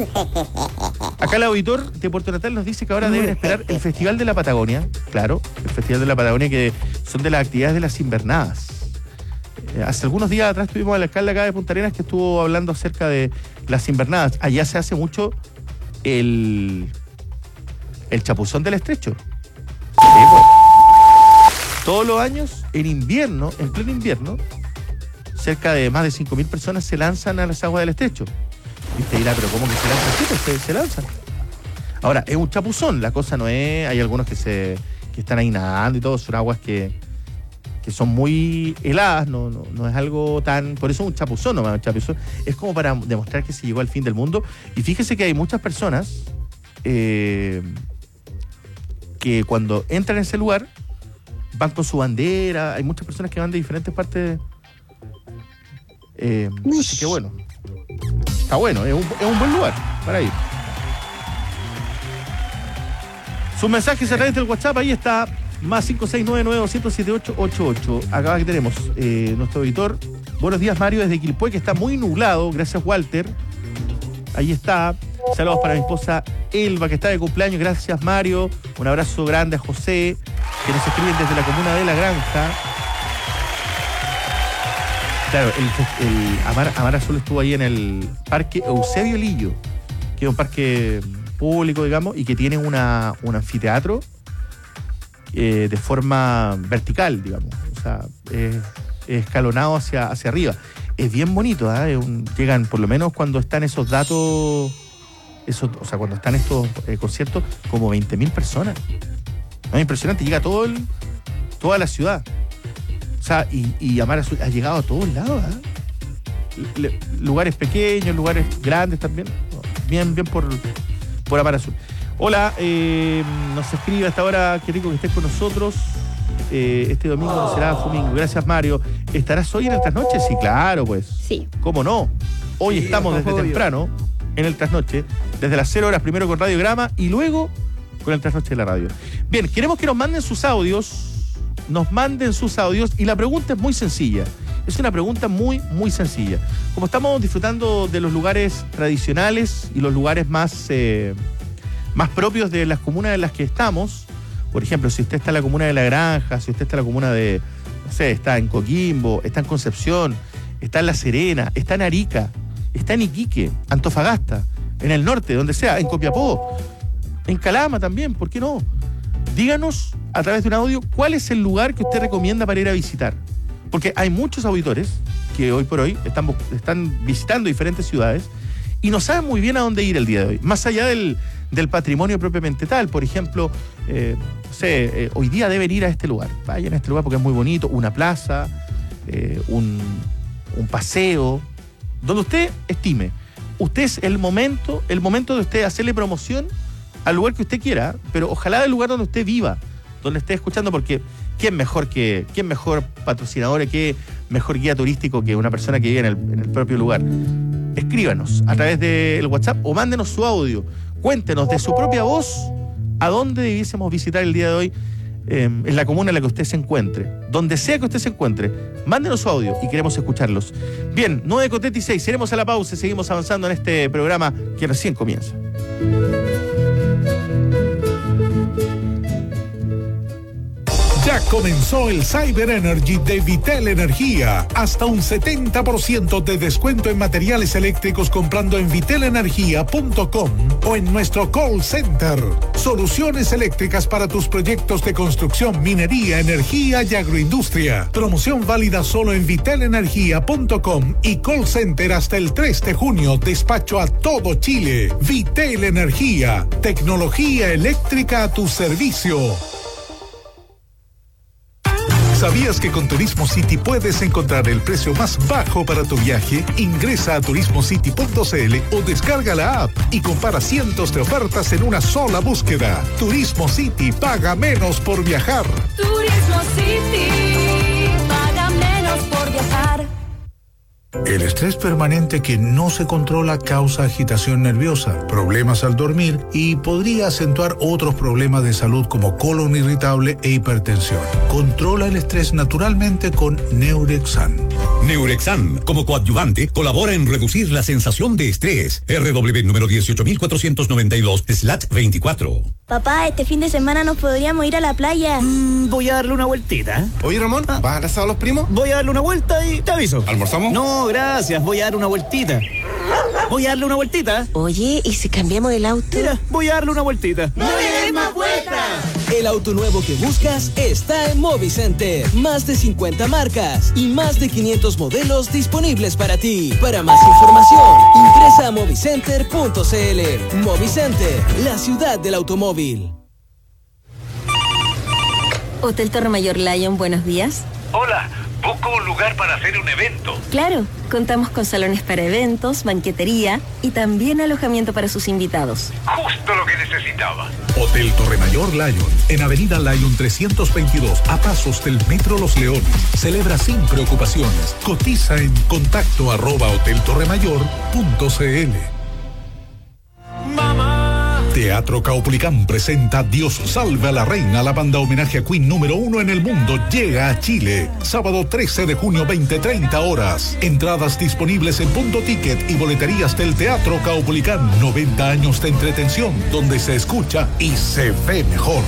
Acá el auditor de Puerto Natal nos dice que ahora deben esperar el Festival de la Patagonia. Claro, el Festival de la Patagonia, que son de las actividades de las invernadas. Hace algunos días atrás tuvimos al alcalde acá de Punta Arenas que estuvo hablando acerca de las invernadas. Allá se hace mucho el chapuzón del estrecho. Sí, pues. Todos los años, en invierno, en pleno invierno, cerca de más de 5.000 personas se lanzan a las aguas del estrecho. Y usted dirá, pero ¿cómo que se lanzan? Sí, pues se lanzan. Ahora, es un chapuzón, la cosa no es... Hay algunos que están ahí nadando y todo, son aguas que son muy heladas, no es algo tan... Por eso es un chapuzón nomás, un chapuzón. Es como para demostrar que se llegó al fin del mundo. Y fíjese que hay muchas personas... que cuando entran en ese lugar van con su bandera. Hay muchas personas que van de diferentes partes. Así que bueno, está bueno, es un buen lugar para ir. Sus mensajes a través del WhatsApp, ahí está, más 569-900-7888. Acá que tenemos nuestro editor. Buenos días, Mario, desde Quilpué, que está muy nublado. Gracias, Walter. Ahí está. Saludos para mi esposa Elba, que está de cumpleaños. Gracias, Mario. Un abrazo grande a José, que nos escriben desde la comuna de La Granja. Claro, el Amar Azul estuvo ahí en el Parque Eusebio Lillo, que es un parque público, digamos, y que tiene un anfiteatro de forma vertical, digamos. O sea, escalonado hacia arriba. Es bien bonito, ¿eh? Llegan, por lo menos cuando están esos datos... o sea, cuando están estos conciertos, como 20.000 personas. Es impresionante, llega toda la ciudad. O sea, y Amar Azul ha llegado a todos lados, ¿eh? Lugares pequeños, lugares grandes también. Bien por Amar Azul. Hola, nos escribe hasta ahora, qué rico que estés con nosotros. Este domingo no será domingo. Gracias, Mario. ¿Estarás hoy en el Trasnoche? Sí, claro, pues. Sí. ¿Cómo no? Hoy estamos desde temprano en el Trasnoche, desde las 0 horas, primero con Radiograma y luego con el Trasnoche de la radio. Bien, queremos que nos manden sus audios nos manden sus audios y la pregunta es muy sencilla. Es una pregunta muy, muy sencilla. Como estamos disfrutando de los lugares tradicionales y los lugares más propios de las comunas en las que estamos, por ejemplo, si usted está en la comuna de La Granja, si usted está en la comuna de, no sé, está en Coquimbo, está en Concepción, está en La Serena, está en Arica, está en Iquique, Antofagasta, en el norte, donde sea, en Copiapó, en Calama también, ¿por qué no? Díganos a través de un audio cuál es el lugar que usted recomienda para ir a visitar. Porque hay muchos auditores que hoy por hoy están visitando diferentes ciudades y no saben muy bien a dónde ir el día de hoy. Más allá del patrimonio propiamente tal, por ejemplo, hoy día deben ir a este lugar. Vayan a este lugar porque es muy bonito, una plaza, un paseo, donde usted estime. Usted es el momento de usted hacerle promoción al lugar que usted quiera, pero ojalá del lugar donde usted viva, donde esté escuchando, porque ¿quién mejor patrocinador, qué mejor guía turístico que una persona que vive en el propio lugar? Escríbanos a través del WhatsApp o mándenos su audio. Cuéntenos de su propia voz a dónde debiésemos visitar el día de hoy en la comuna en la que usted se encuentre. Donde sea que usted se encuentre, mándenos su audio y queremos escucharlos. Bien, 9:36, iremos a la pausa y seguimos avanzando en este programa que recién comienza. Ya comenzó el Cyber Energy de Vitel Energía. Hasta un 70% de descuento en materiales eléctricos comprando en vitelenergia.com o en nuestro call center. Soluciones eléctricas para tus proyectos de construcción, minería, energía y agroindustria. Promoción válida solo en vitelenergia.com y call center hasta el 3 de junio. Despacho a todo Chile. Vitel Energía. Tecnología eléctrica a tu servicio. ¿Sabías que con Turismo City puedes encontrar el precio más bajo para tu viaje? Ingresa a turismocity.cl o descarga la app y compara cientos de ofertas en una sola búsqueda. Turismo City, paga menos por viajar. Turismo City, paga menos por viajar. El estrés permanente que no se controla causa agitación nerviosa, problemas al dormir y podría acentuar otros problemas de salud como colon irritable e hipertensión. Controla el estrés naturalmente con Neurexan. Neurexan, como coadyuvante, colabora en reducir la sensación de estrés. RW número 18.492/24. Papá, este fin de semana nos podríamos ir a la playa. Voy a darle una vueltita. Oye, Ramón, ¿vas a abrazar a los primos? Voy a darle una vuelta y te aviso. ¿Almorzamos? No, gracias. Voy a darle una vueltita. Voy a darle una vueltita. Oye, ¿y si cambiamos el auto? Mira, voy a darle una vueltita. ¡No le des más vueltas! El auto nuevo que buscas está en Movicenter. Más de 50 marcas y más de 500 modelos disponibles para ti. Para más información, ingresa a movicenter.cl. Movicenter, la ciudad del automóvil. Hotel Torre Mayor Lion, buenos días. Hola, busco un lugar para hacer un evento. Claro, contamos con salones para eventos, banquetería y también alojamiento para sus invitados. Justo lo que necesitaba. Hotel Torre Mayor Lion, en Avenida Lion 322, a pasos del Metro Los Leones. Celebra sin preocupaciones. Cotiza en contacto@hoteltorremayor.cl. Teatro Caupolicán presenta Dios salve a la reina. La banda homenaje a Queen número 1 en el mundo llega a Chile. Sábado 13 de junio, 20:30 horas. Entradas disponibles en Punto Ticket y boleterías del Teatro Caupolicán. 90 años de entretención, donde se escucha y se ve mejor.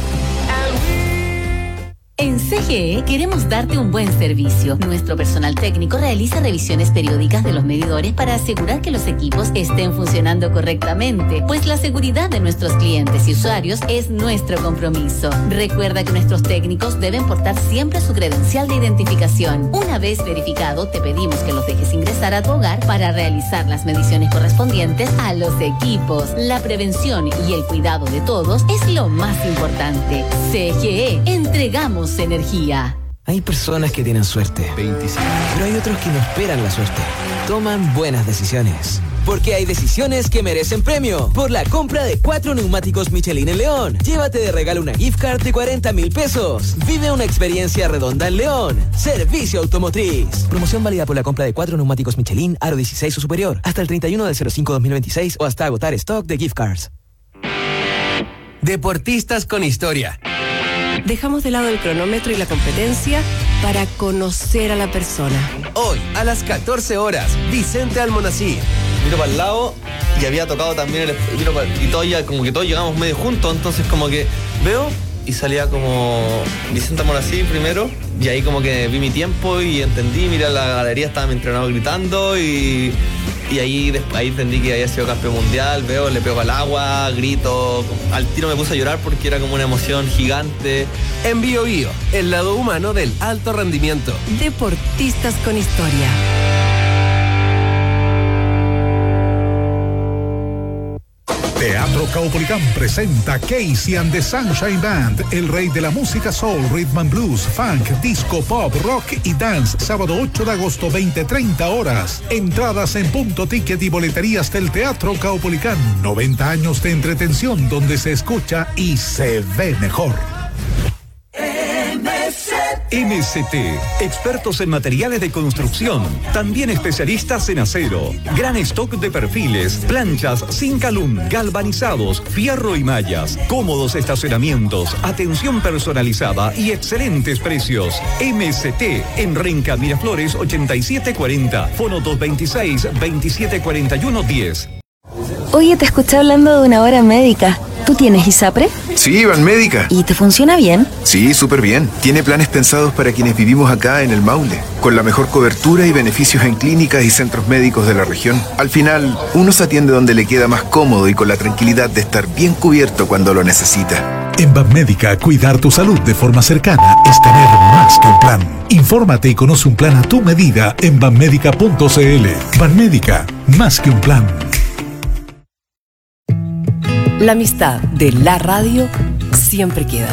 En CGE queremos darte un buen servicio. Nuestro personal técnico realiza revisiones periódicas de los medidores para asegurar que los equipos estén funcionando correctamente, pues la seguridad de nuestros clientes y usuarios es nuestro compromiso. Recuerda que nuestros técnicos deben portar siempre su credencial de identificación. Una vez verificado, te pedimos que los dejes ingresar a tu hogar para realizar las mediciones correspondientes a los equipos. La prevención y el cuidado de todos es lo más importante. CGE, entregamos energía. Hay personas que tienen suerte, pero hay otros que no esperan la suerte. Toman buenas decisiones. Porque hay decisiones que merecen premio. Por la compra de 4 neumáticos Michelin en León, llévate de regalo una gift card de 40.000 pesos. Vive una experiencia redonda en León. Servicio Automotriz. Promoción válida por la compra de 4 neumáticos Michelin, aro 16 o superior, hasta el 31/05/2026 o hasta agotar stock de gift cards. Deportistas con historia. Dejamos de lado el cronómetro y la competencia para conocer a la persona. Hoy, a las 14 horas, Vicente Almonacid. Miro para el lado y había tocado también y todos ya, como que todos llegamos medio juntos, entonces como que veo y salía como Vicente Almonacid primero, y ahí como que vi mi tiempo y entendí, mira, la galería estaba mi entrenador gritando y ahí entendí que había sido campeón mundial, le pego al agua, grito, al tiro me puse a llorar porque era como una emoción gigante. En Bio Bio, el lado humano del alto rendimiento. Deportistas con historia. Teatro Caupolicán presenta Casey and the Sunshine Band, el rey de la música soul, rhythm and blues, funk, disco, pop, rock y dance, sábado 8 de agosto, 20:30 horas. Entradas en Punto Ticket y boleterías del Teatro Caupolicán. 90 años de entretención donde se escucha y se ve mejor. MST, expertos en materiales de construcción, también especialistas en acero, gran stock de perfiles, planchas, Zinc-Alum, galvanizados, fierro y mallas, cómodos estacionamientos, atención personalizada y excelentes precios. MST, en Renca Miraflores 8740, fono 226-2741-10. Oye, te escuché hablando de una hora médica. ¿Tú tienes ISAPRE? Sí, Banmédica. ¿Y te funciona bien? Sí, súper bien. Tiene planes pensados para quienes vivimos acá en el Maule, con la mejor cobertura y beneficios en clínicas y centros médicos de la región. Al final, uno se atiende donde le queda más cómodo y con la tranquilidad de estar bien cubierto cuando lo necesita. En Banmédica, cuidar tu salud de forma cercana es tener más que un plan. Infórmate y conoce un plan a tu medida en banmédica.cl. Banmédica, más que un plan. La amistad de la radio siempre queda.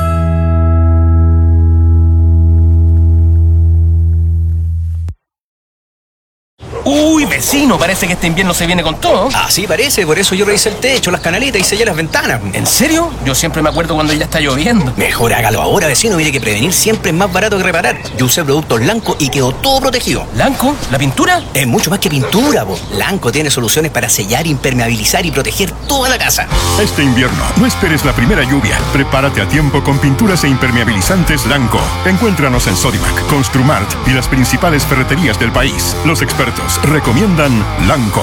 Uy, vecino, parece que este invierno se viene con todo. Así parece, por eso yo revisé el techo, las canaletas y sellé las ventanas. ¿En serio? Yo siempre me acuerdo cuando ya está lloviendo. Mejor hágalo ahora, vecino, mire que prevenir siempre es más barato que reparar. Yo usé productos Lanco y quedó todo protegido. ¿Lanco? ¿La pintura? Es mucho más que pintura, po. Lanco tiene soluciones para sellar, impermeabilizar y proteger toda la casa. Este invierno, no esperes la primera lluvia. Prepárate a tiempo con pinturas e impermeabilizantes Lanco. Encuéntranos en Sodimac, Construmart y las principales ferreterías del país. Los expertos recomiendan Lanco.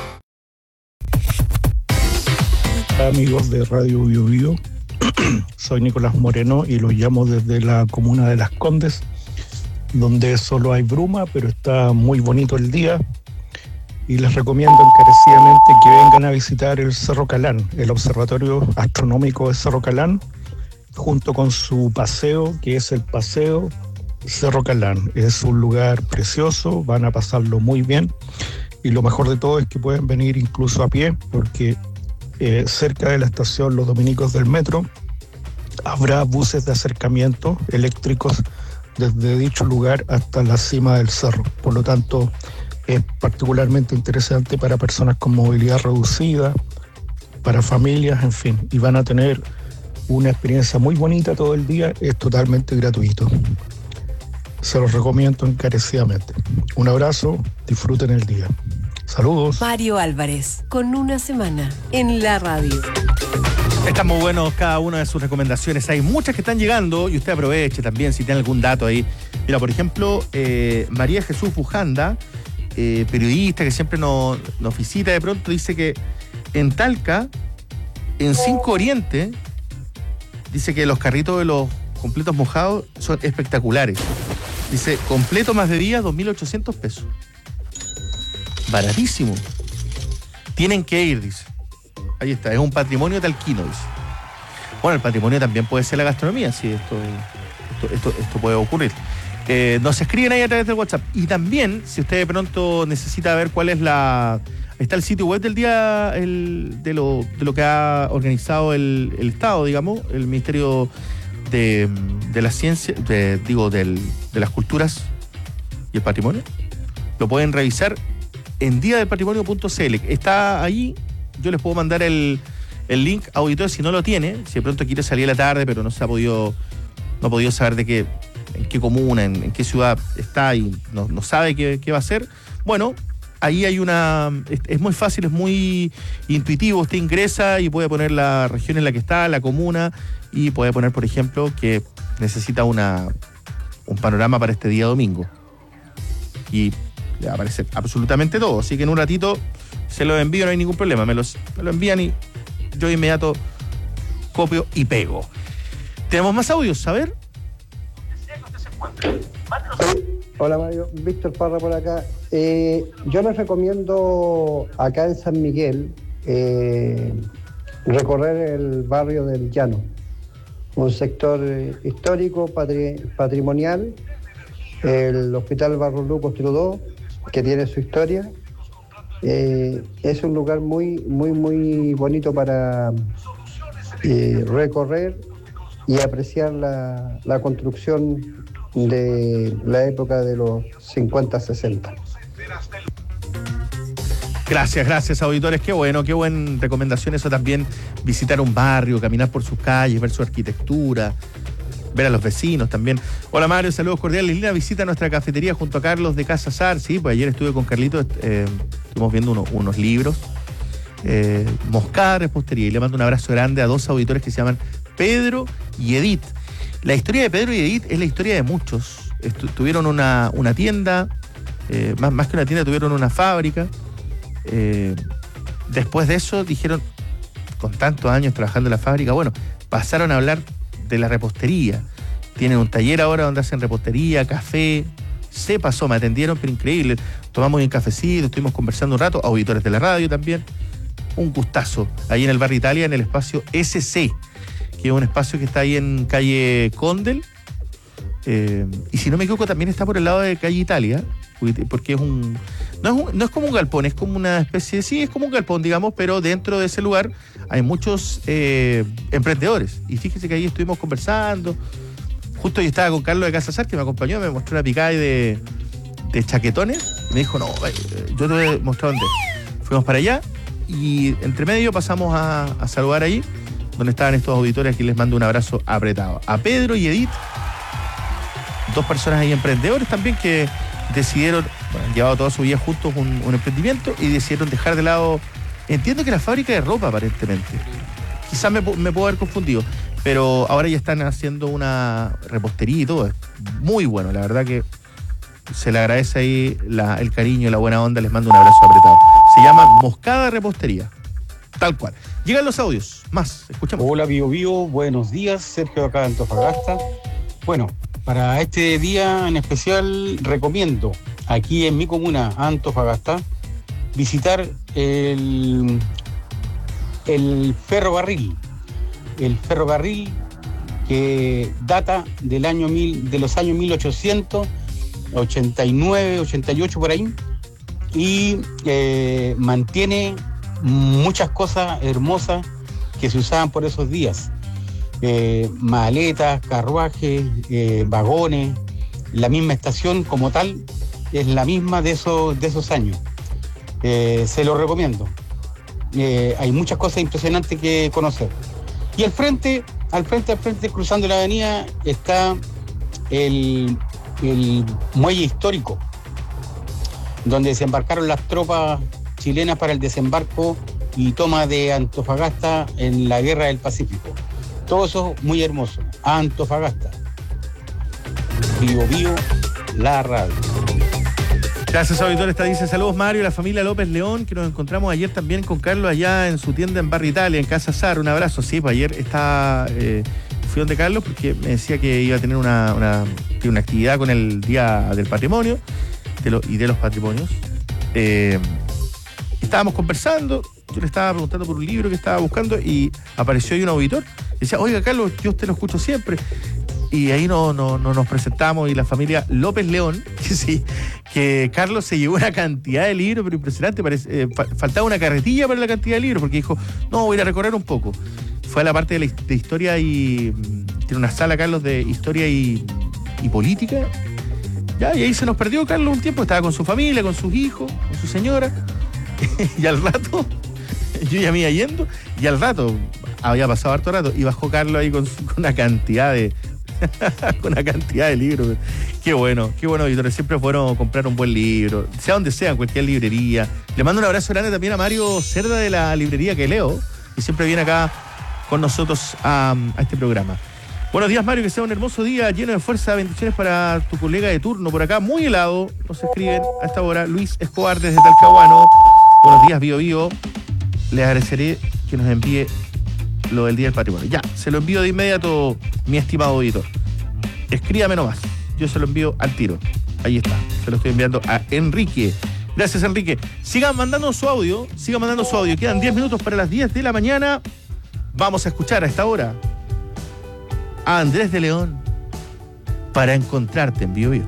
Hola amigos de Radio Bio Bio, soy Nicolás Moreno y los llamo desde la comuna de Las Condes, donde solo hay bruma, pero está muy bonito el día y les recomiendo encarecidamente que vengan a visitar el Cerro Calán, el observatorio astronómico de Cerro Calán, junto con su paseo, que es el paseo Cerro Calán. Es un lugar precioso, van a pasarlo muy bien y lo mejor de todo es que pueden venir incluso a pie porque cerca de la estación Los Dominicos del metro habrá buses de acercamiento eléctricos desde dicho lugar hasta la cima del cerro. Por lo tanto, es particularmente interesante para personas con movilidad reducida, para familias, en fin, y van a tener una experiencia muy bonita todo el día, es totalmente gratuito. Se los recomiendo encarecidamente. Un abrazo, disfruten el día. Saludos. Mario Álvarez, con una semana en la radio. Están muy buenos cada una de sus recomendaciones. Hay muchas que están llegando y usted aproveche también si tiene algún dato ahí. Mira, por ejemplo, María Jesús Bujanda, periodista que siempre nos visita de pronto, dice que en Talca, en 5 Oriente, dice que los carritos de los completos mojados son espectaculares. Dice, completo más de día, 2.800 pesos. Baratísimo. Tienen que ir, dice. Ahí está, es un patrimonio talquino, dice. Bueno, el patrimonio también puede ser la gastronomía, sí, esto puede ocurrir. Nos escriben ahí a través del WhatsApp. Y también, si usted de pronto necesita ver cuál es está el sitio web del día de lo que ha organizado el Estado, digamos, el Ministerio de la Ciencia, de las Culturas y el Patrimonio. Lo pueden revisar en diadelpatrimonio.cl. Está ahí, yo les puedo mandar el link, auditor, si no lo tiene, si de pronto quiere salir a la tarde, pero no ha podido saber en qué comuna, en qué ciudad está y no sabe qué va a hacer. Bueno, ahí hay es muy fácil, es muy intuitivo. Usted ingresa y puede poner la región en la que está, la comuna, y puede poner, por ejemplo, que necesita un panorama para este día domingo. Y le va a aparecer absolutamente todo. Así que en un ratito se lo envío, no hay ningún problema. Me lo envían y yo de inmediato copio y pego. Tenemos más audios, a ver. Hola Mario, Víctor Parra por acá. Yo les recomiendo acá en San Miguel recorrer el barrio del Llano, un sector histórico, patrimonial, el Hospital Barros Luco Trudó, que tiene su historia. Es un lugar muy bonito para recorrer y apreciar la construcción de la época de los 50-60. Gracias, auditores. Qué buena recomendación eso también, visitar un barrio, caminar por sus calles, ver su arquitectura, ver a los vecinos también. Hola Mario, saludos cordiales. Lina, visita nuestra cafetería junto a Carlos de Casa Sar. Sí, pues ayer estuve con Carlito, estuvimos viendo unos libros. Moscada Repostería, y le mando un abrazo grande a dos auditores que se llaman Pedro y Edith. La historia de Pedro y Edith es la historia de muchos. Tuvieron una tienda, más que una tienda, tuvieron una fábrica. Después de eso dijeron, con tantos años trabajando en la fábrica, bueno, pasaron a hablar de la repostería. Tienen un taller ahora donde hacen repostería, café. Se pasó, me atendieron, pero increíble. Tomamos un cafecito, estuvimos conversando un rato, auditores de la radio también. Un gustazo, ahí en el barrio Italia, en el espacio SC, que es un espacio que está ahí en calle Condel, y si no me equivoco también está por el lado de calle Italia, porque no es como un galpón, es como una especie de, sí, es como un galpón, digamos, pero dentro de ese lugar hay muchos emprendedores, y fíjese que ahí estuvimos conversando. Justo yo estaba con Carlos de Casa Sar, que me acompañó, me mostró una picada de chaquetones, y me dijo, no, yo te voy a mostrar dónde. Fuimos para allá, y entre medio pasamos a saludar ahí, donde estaban estos auditores, aquí les mando un abrazo apretado. A Pedro y Edith, dos personas ahí emprendedores también que decidieron, bueno, han llevado toda su vida juntos un emprendimiento y decidieron dejar de lado, entiendo que la fábrica de ropa aparentemente, quizás me puedo haber confundido, pero ahora ya están haciendo una repostería y todo, es muy bueno, la verdad que se le agradece ahí el cariño y la buena onda, les mando un abrazo apretado. Se llama Moscada Repostería, tal cual. Llegan los audios, más, escuchamos. Hola Bio, buenos días, Sergio acá de Antofagasta. Bueno, para este día en especial recomiendo aquí en mi comuna, Antofagasta, visitar el ferrocarril. El ferrocarril que data de los años 1889, 88 por ahí, y mantiene muchas cosas hermosas que se usaban por esos días. Maletas, carruajes, vagones. La misma estación como tal es la misma de esos años. Se lo recomiendo. Hay muchas cosas impresionantes que conocer. Y al frente, cruzando la avenida, está el muelle histórico, donde desembarcaron las tropas chilenas para el desembarco y toma de Antofagasta en la Guerra del Pacífico. Todo eso muy hermoso. Antofagasta. Bio, la radio. Gracias, auditores. Dice saludos Mario y la familia López León, que nos encontramos ayer también con Carlos allá en su tienda en Barrio Italia, en Casa Sar. Un abrazo. Sí, pues ayer fui donde Carlos porque me decía que iba a tener una actividad con el Día del Patrimonio y de los patrimonios. Estábamos conversando, yo le estaba preguntando por un libro que estaba buscando y apareció ahí un auditor. Decía, oiga Carlos, yo usted lo escucho siempre. Y ahí nos presentamos y la familia López León, que sí, que Carlos se llevó una cantidad de libros, pero impresionante, faltaba una carretilla para la cantidad de libros, porque dijo, no, voy a ir a recorrer un poco. Fue a la parte de historia y tiene una sala, Carlos, de historia y política. Ya, y ahí se nos perdió Carlos un tiempo, estaba con su familia, con sus hijos, con su señora, y al rato, yo ya me iba yendo, y al rato, había pasado harto rato, y bajó Carlos ahí con una cantidad de Una cantidad de libros. Qué bueno, editores. Siempre es bueno comprar un buen libro, sea donde sea, en cualquier librería. Le mando un abrazo grande también a Mario Cerda de la librería que leo, y siempre viene acá con nosotros a este programa. Buenos días, Mario, que sea un hermoso día lleno de fuerza. Bendiciones para tu colega de turno por acá, muy helado. Nos escriben a esta hora Luis Escobar desde Talcahuano. Buenos días, Bio Bio. Le agradeceré que nos envíe lo del Día del Patrimonio. Ya, se lo envío de inmediato, mi estimado auditor. Escríbame nomás, yo se lo envío al tiro. Ahí está, se lo estoy enviando a Enrique. Gracias, Enrique. Sigan mandando su audio. Quedan 10 minutos para las 10 de la mañana. Vamos a escuchar a esta hora a Andrés de León, Para encontrarte en Bio Bio.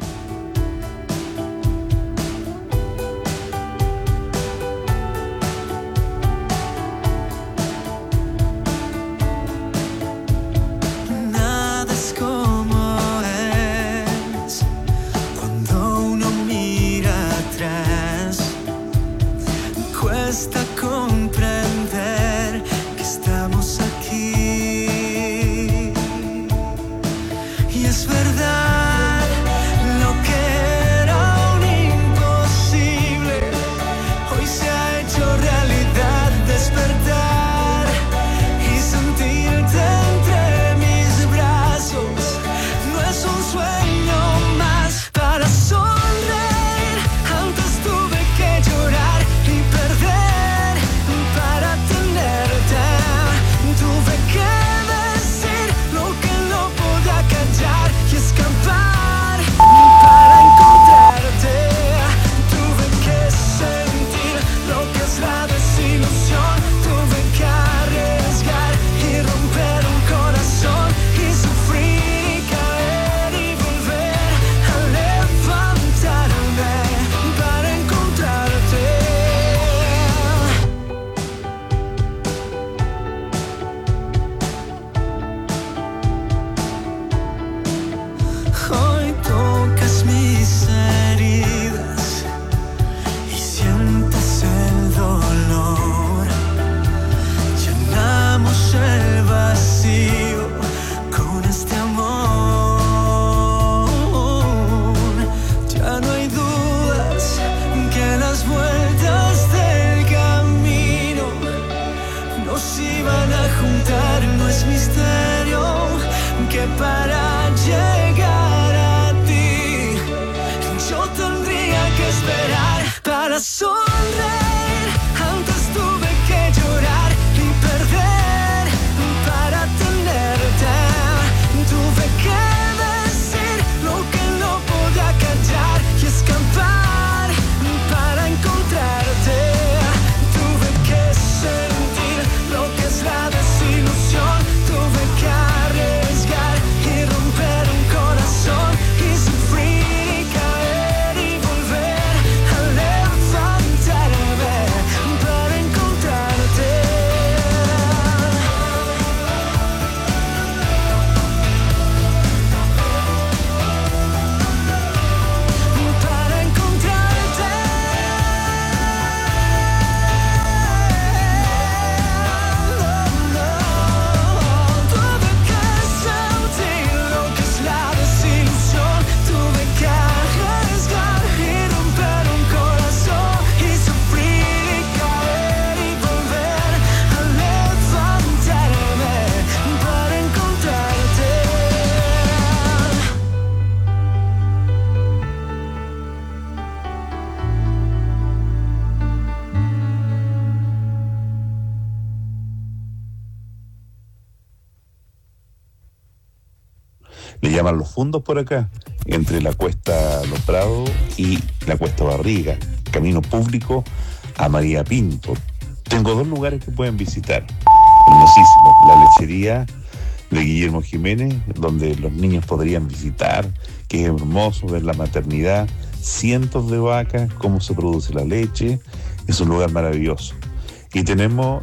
Le llaman los fundos por acá, entre la cuesta Los Prados y la cuesta Barriga, camino público a María Pinto. Tengo 2 lugares que pueden visitar, hermosísimos: la lechería de Guillermo Jiménez, donde los niños podrían visitar, que es hermoso ver la maternidad, cientos de vacas, cómo se produce la leche, es un lugar maravilloso. Y tenemos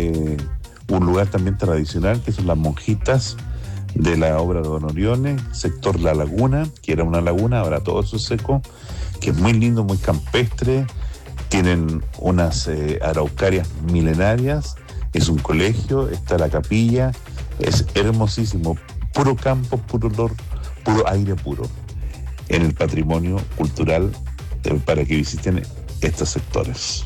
un lugar también tradicional, que son las monjitas de la obra de Don Oriones, sector La Laguna, que era una laguna, ahora todo eso es seco, que es muy lindo, muy campestre, tienen unas araucarias milenarias, es un colegio, está la capilla, es hermosísimo. Puro campo, puro olor, puro aire puro. En el patrimonio cultural para que visiten estos sectores.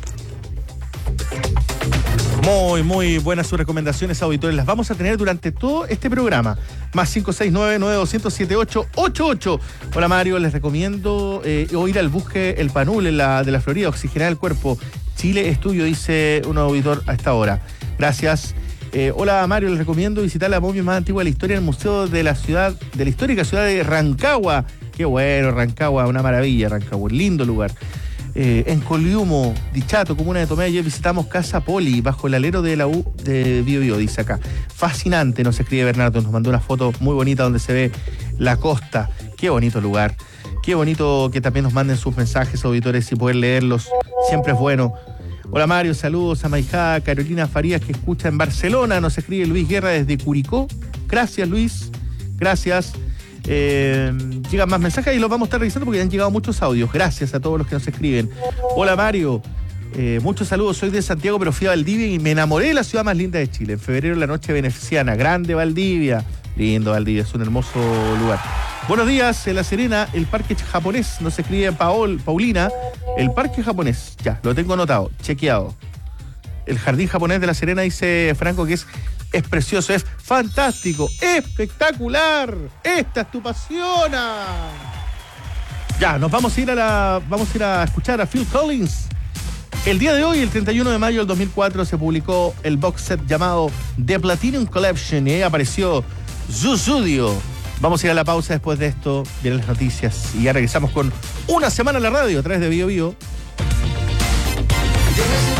Muy buenas sus recomendaciones, auditores. Las vamos a tener durante todo este programa. Más 569-9200-7888. Hola Mario, les recomiendo ir al Busque El Panul de la Florida, oxigenar el cuerpo. Chile Estudio, dice un auditor a esta hora. Gracias. Hola Mario, les recomiendo visitar la momia más antigua de la historia en el Museo de la histórica ciudad de Rancagua. Qué bueno, Rancagua, una maravilla, Rancagua, lindo lugar. En Coliumo, Dichato, comuna de Tomé, ayer visitamos Casa Poli, bajo el alero de la U de Bio Bio, dice acá. Fascinante, nos escribe Bernardo, nos mandó una foto muy bonita donde se ve la costa. Qué bonito lugar. Qué bonito que también nos manden sus mensajes, auditores, y poder leerlos. Siempre es bueno. Hola Mario, saludos a Maijá, Carolina Farías, que escucha en Barcelona. Nos escribe Luis Guerra desde Curicó. Gracias, Luis. Gracias. Llegan más mensajes y los vamos a estar revisando porque han llegado muchos audios. Gracias a todos los que nos escriben. Hola Mario, muchos saludos. Soy de Santiago, pero fui a Valdivia y me enamoré de la ciudad más linda de Chile. En febrero, la noche veneciana. Grande Valdivia. Lindo Valdivia, es un hermoso lugar. Buenos días, en La Serena, el parque japonés. Nos escribe Paulina. El parque japonés, ya, lo tengo anotado, chequeado. El jardín japonés de La Serena, dice Franco, que es precioso, es fantástico, espectacular. Esta es tu pasión. Ya, nos vamos a ir a escuchar a Phil Collins. El día de hoy, el 31 de mayo del 2004, se publicó el box set llamado The Platinum Collection y ahí apareció Sussudio. Vamos a ir a la pausa. Después de esto vienen las noticias y ya regresamos con Una Semana en la Radio a través de Bio Bio.